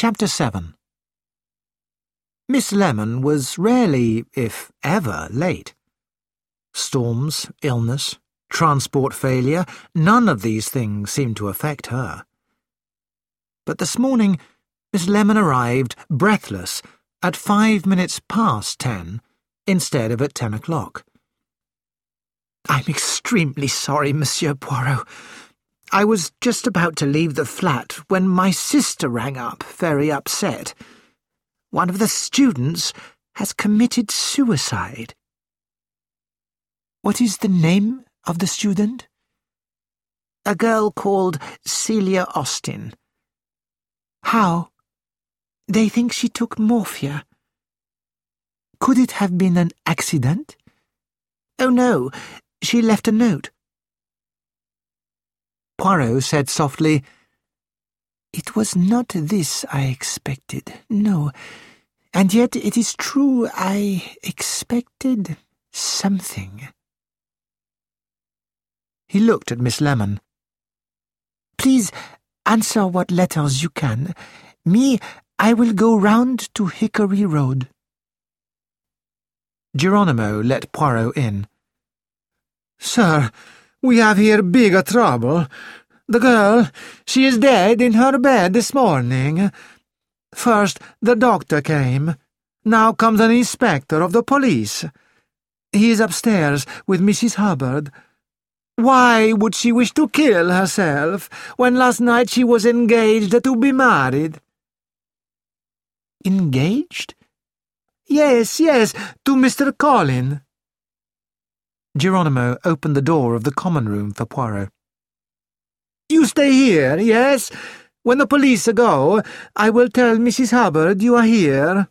Chapter 7. Miss Lemon was rarely, if ever, late. Storms, illness, transport failure, none of these things seemed to affect her. But this morning, Miss Lemon arrived, breathless, at 5 minutes past 10, instead of at 10 o'clock. "I'm extremely sorry, Monsieur Poirot. I was just about to leave the flat when my sister rang up, very upset. One of the students has committed suicide." "What is the name of the student?" "A girl called Celia Austin." "How?" "They think she took morphia." "Could it have been an accident?" "Oh, no. She left a note." Poirot said softly, "It was not this I expected, no. And yet it is true I expected something." He looked at Miss Lemon. "Please answer what letters you can. Me, I will go round to Hickory Road." Geronimo let Poirot in. "Sir, we have here big trouble. The girl, she is dead in her bed this morning. First the doctor came. Now comes an inspector of the police. He is upstairs with Mrs. Hubbard. Why would she wish to kill herself when last night she was engaged to be married?" "Engaged?" Yes, to Mr. Colin." Geronimo opened the door of the common room for Poirot. "You stay here, yes? When the police go, I will tell Mrs. Hubbard you are here."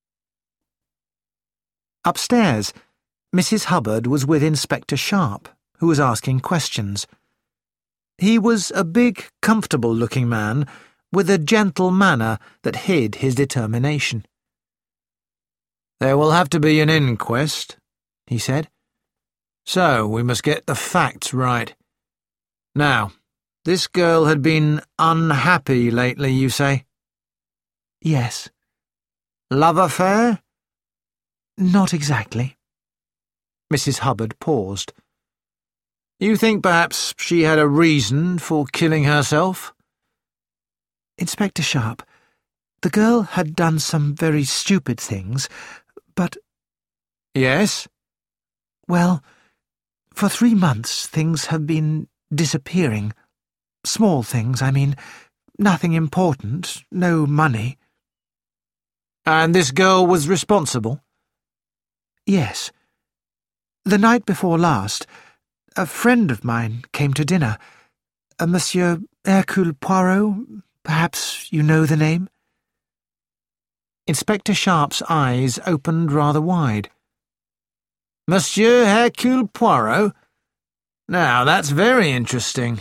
Upstairs, Mrs. Hubbard was with Inspector Sharp, who was asking questions. He was a big, comfortable-looking man with a gentle manner that hid his determination. "There will have to be an inquest," he said. "So we must get the facts right. Now, this girl had been unhappy lately, you say?" "Yes." "Love affair?" "Not exactly." Mrs. Hubbard paused. "You think perhaps she had a reason for killing herself?" "Inspector Sharp, the girl had done some very stupid things, but—" "Yes?" "Well, for 3 months things have been disappearing. Small things, I mean. Nothing important, no money." "And this girl was responsible?" "Yes. The night before last, a friend of mine came to dinner. A Monsieur Hercule Poirot, perhaps you know the name?" Inspector Sharp's eyes opened rather wide. "Monsieur Hercule Poirot? Now, that's very interesting."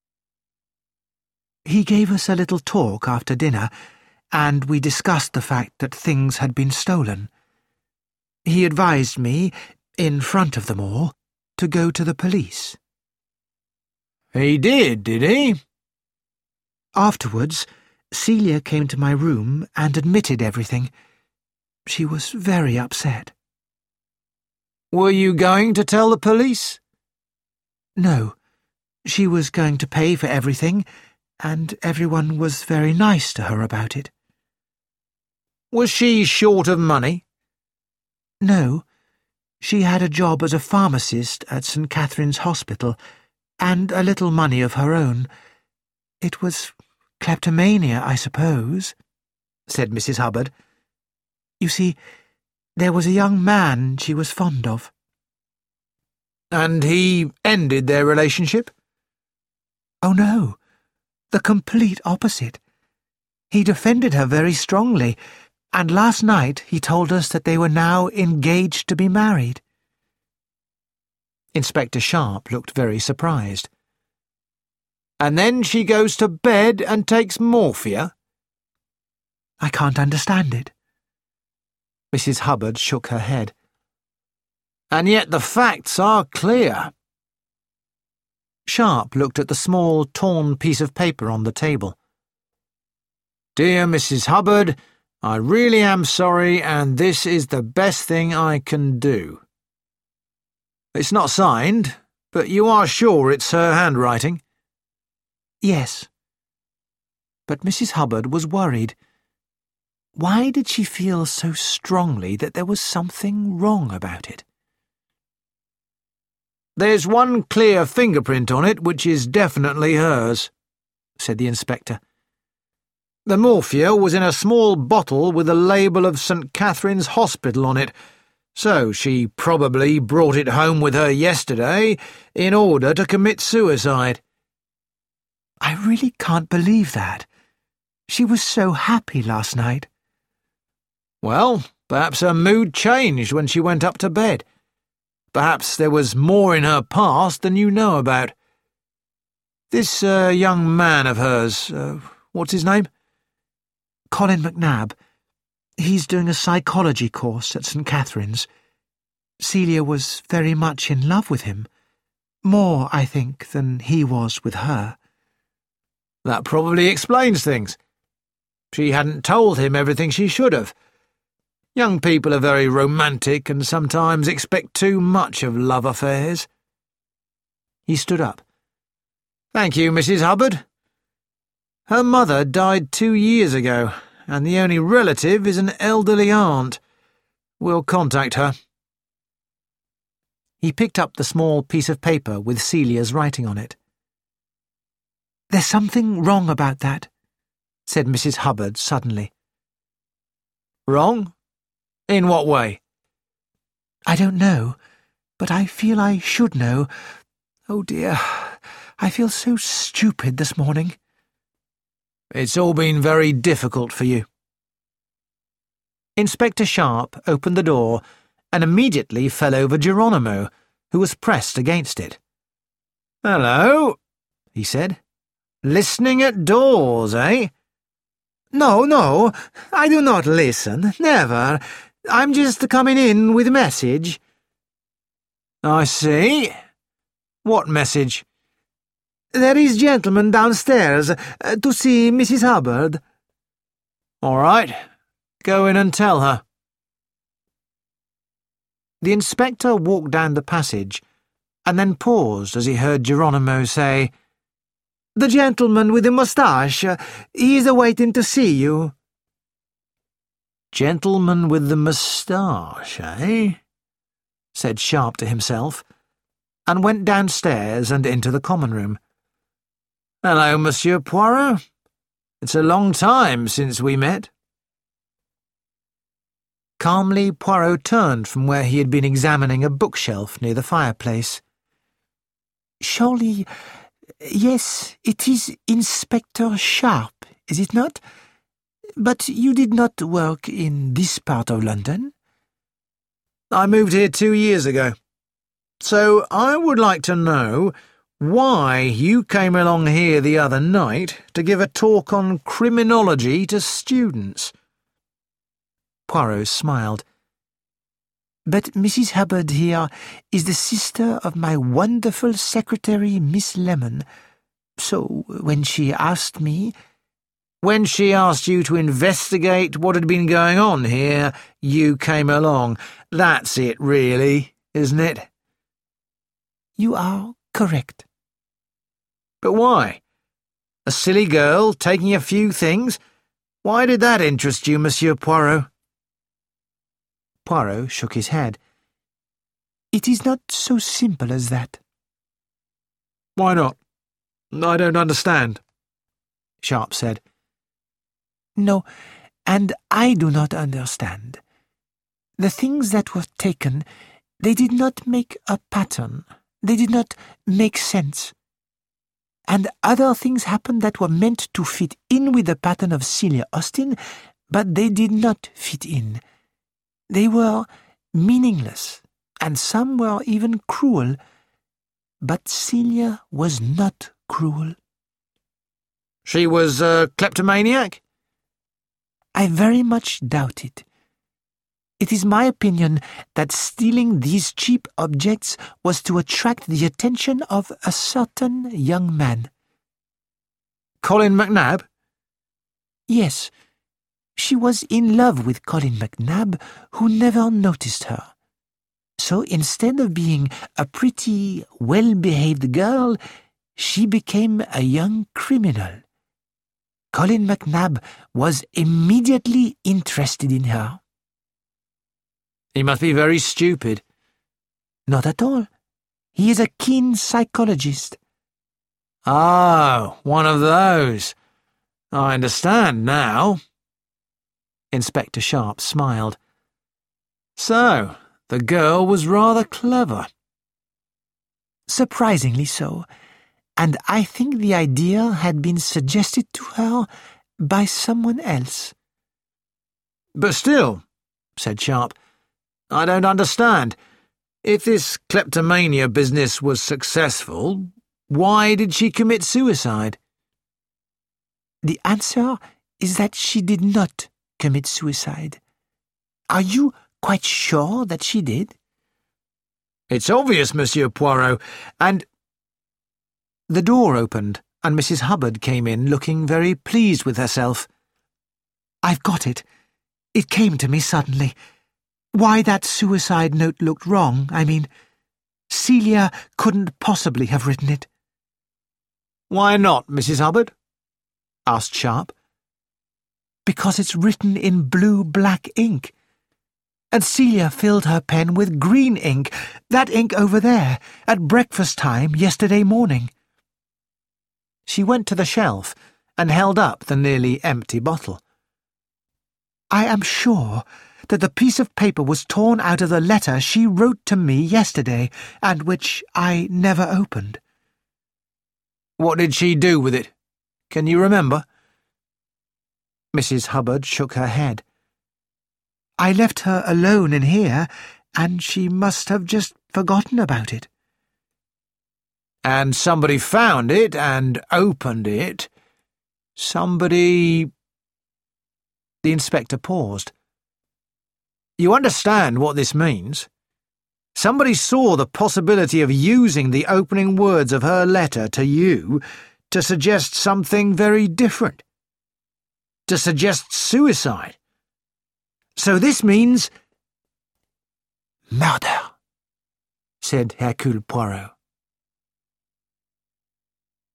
"He gave us a little talk after dinner, and we discussed the fact that things had been stolen. He advised me, in front of them all, to go to the police." "He did he?" "Afterwards, Celia came to my room and admitted everything. She was very upset." "Were you going to tell the police?" "No. She was going to pay for everything, and everyone was very nice to her about it." "Was she short of money?" "No. She had a job as a pharmacist at St. Catherine's Hospital, and a little money of her own. It was kleptomania, I suppose," said Mrs. Hubbard. "You see, there was a young man she was fond of." "And he ended their relationship?" "Oh, no. The complete opposite. He defended her very strongly, and last night he told us that they were now engaged to be married." Inspector Sharp looked very surprised. "And then she goes to bed and takes morphia?" "I can't understand it." Mrs. Hubbard shook her head. "And yet the facts are clear." Sharp looked at the small, torn piece of paper on the table. Dear Mrs. Hubbard, I really am sorry, and this is the best thing I can do. It's not signed, but you are sure it's her handwriting? Yes. But Mrs. Hubbard was worried. Why did she feel so strongly that there was something wrong about it? There's one clear fingerprint on it which is definitely hers, said the inspector. The morphia was in a small bottle with a label of St. Catherine's Hospital on it, so she probably brought it home with her yesterday in order to commit suicide. I really can't believe that. She was so happy last night. Well, perhaps her mood changed when she went up to bed. Perhaps there was more in her past than you know about. This young man of hers, what's his name? Colin McNab. He's doing a psychology course at St. Catherine's. Celia was very much in love with him. More, I think, than he was with her. That probably explains things. She hadn't told him everything she should have. Young people are very romantic and sometimes expect too much of love affairs. He stood up. Thank you, Mrs. Hubbard. Her mother died 2 years ago, and the only relative is an elderly aunt. We'll contact her. He picked up the small piece of paper with Celia's writing on it. There's something wrong about that, said Mrs. Hubbard suddenly. Wrong? In what way? I don't know, but I feel I should know. Oh dear, I feel so stupid this morning. It's all been very difficult for you. Inspector Sharp opened the door and immediately fell over Geronimo, who was pressed against it. Hello, he said. Listening at doors, eh? No, I do not listen, never. I'm just coming in with a message. I see. What message? There is gentleman downstairs to see Mrs. Hubbard. All right. Go in and tell her. The inspector walked down the passage and then paused as he heard Geronimo say, The gentleman with the moustache, he is waiting to see you. Gentleman with the moustache, eh? Said Sharp to himself, and went downstairs and into the common room. Hello, Monsieur Poirot. It's a long time since we met. Calmly, Poirot turned from where he had been examining a bookshelf near the fireplace. Surely, yes, it is Inspector Sharp, is it not? But you did not work in this part of London? I moved here 2 years ago. So I would like to know why you came along here the other night to give a talk on criminology to students. Poirot smiled. But Mrs. Hubbard here is the sister of my wonderful secretary, Miss Lemon. So when she asked me... When she asked you to investigate what had been going on here, you came along. That's it, really, isn't it? You are correct. But why? A silly girl taking a few things? Why did that interest you, Monsieur Poirot? Poirot shook his head. It is not so simple as that. Why not? I don't understand, Sharp said. No, and I do not understand. The things that were taken, they did not make a pattern. They did not make sense. And other things happened that were meant to fit in with the pattern of Celia Austin, but they did not fit in. They were meaningless, and some were even cruel. But Celia was not cruel. She was a kleptomaniac? I very much doubt it. It is my opinion that stealing these cheap objects was to attract the attention of a certain young man. Colin McNab? Yes, she was in love with Colin McNab, who never noticed her. So instead of being a pretty, well-behaved girl, she became a young criminal. Colin McNab was immediately interested in her. He must be very stupid. Not at all. He is a keen psychologist. Oh, one of those. I understand now. Inspector Sharp smiled. So, the girl was rather clever. Surprisingly so, and I think the idea had been suggested to her by someone else. But still, said Sharp, I don't understand. If this kleptomania business was successful, why did she commit suicide? The answer is that she did not commit suicide. Are you quite sure that she did? It's obvious, Monsieur Poirot, and— The door opened, and Mrs. Hubbard came in looking very pleased with herself. I've got it. It came to me suddenly. Why that suicide note looked wrong, I mean. Celia couldn't possibly have written it. Why not, Mrs. Hubbard? Asked Sharp. Because it's written in blue-black ink. And Celia filled her pen with green ink, that ink over there, at breakfast time yesterday morning. She went to the shelf and held up the nearly empty bottle. I am sure that the piece of paper was torn out of the letter she wrote to me yesterday, and which I never opened. What did she do with it? Can you remember? Mrs. Hubbard shook her head. I left her alone in here, and she must have just forgotten about it. And somebody found it and opened it. Somebody— The inspector paused. You understand what this means? Somebody saw the possibility of using the opening words of her letter to you to suggest something very different. To suggest suicide. So this means— Murder, said Hercule Poirot.